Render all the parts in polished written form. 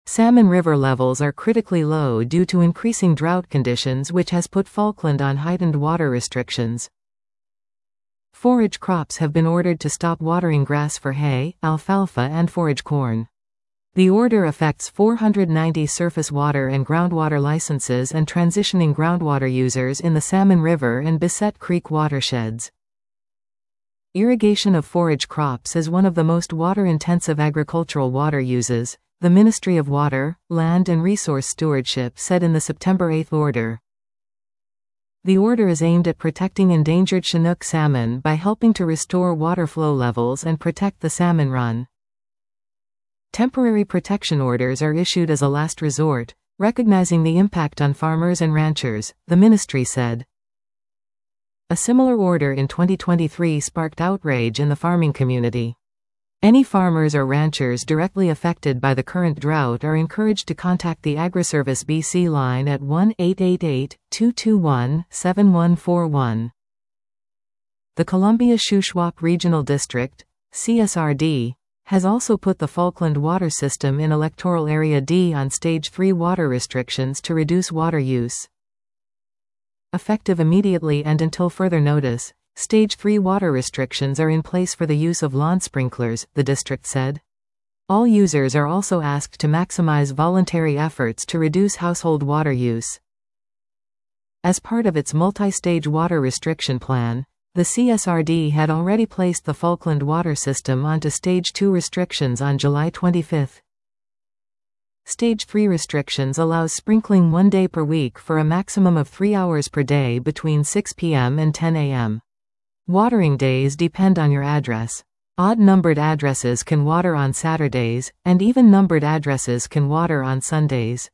Salmon River levels are critically low due to increasing drought conditions, which has put Falkland on heightened water restrictions. Forage crops have been ordered to stop watering grass for hay, alfalfa and forage corn. The order affects 490 surface water and groundwater licenses and transitioning groundwater users in the Salmon River and Bissett Creek watersheds. Irrigation of forage crops is one of the most water-intensive agricultural water uses, the Ministry of Water, Land and Resource Stewardship said in the September 8 order. The order is aimed at protecting endangered Chinook salmon by helping to restore water flow levels and protect the salmon run. Temporary protection orders are issued as a last resort, recognizing the impact on farmers and ranchers, the ministry said. A similar order in 2023 sparked outrage in the farming community. Any farmers or ranchers directly affected by the current drought are encouraged to contact the AgriService BC line at 1-888-221-7141. The Columbia Shuswap Regional District, CSRD, has also put the Falkland water system in Electoral Area D on Stage 3 water restrictions to reduce water use. Effective immediately and until further notice, Stage 3 water restrictions are in place for the use of lawn sprinklers, the district said. All users are also asked to maximize voluntary efforts to reduce household water use. As part of its multi-stage water restriction plan, the CSRD had already placed the Falkland water system onto Stage 2 restrictions on July 25. Stage 3 restrictions allows sprinkling 1 day per week for a maximum of 3 hours per day between 6 p.m. and 10 a.m. Watering days depend on your address. Odd-numbered addresses can water on Saturdays, and even-numbered addresses can water on Sundays.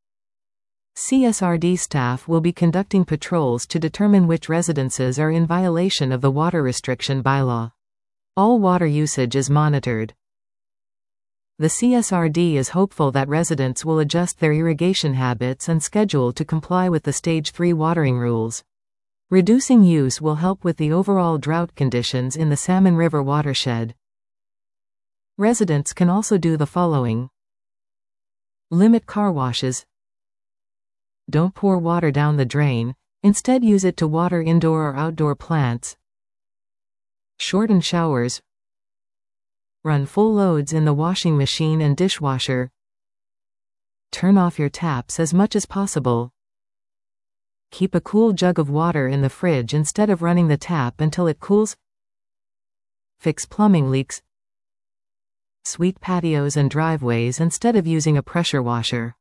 CSRD staff will be conducting patrols to determine which residences are in violation of the water restriction bylaw. All water usage is monitored. The CSRD is hopeful that residents will adjust their irrigation habits and schedule to comply with the Stage 3 watering rules. Reducing use will help with the overall drought conditions in the Salmon River watershed. Residents can also do the following. Limit car washes. Don't pour water down the drain, instead use it to water indoor or outdoor plants. Shorten showers. Run full loads in the washing machine and dishwasher. Turn off your taps as much as possible. Keep a cool jug of water in the fridge instead of running the tap until it cools. Fix plumbing leaks. Sweep patios and driveways instead of using a pressure washer.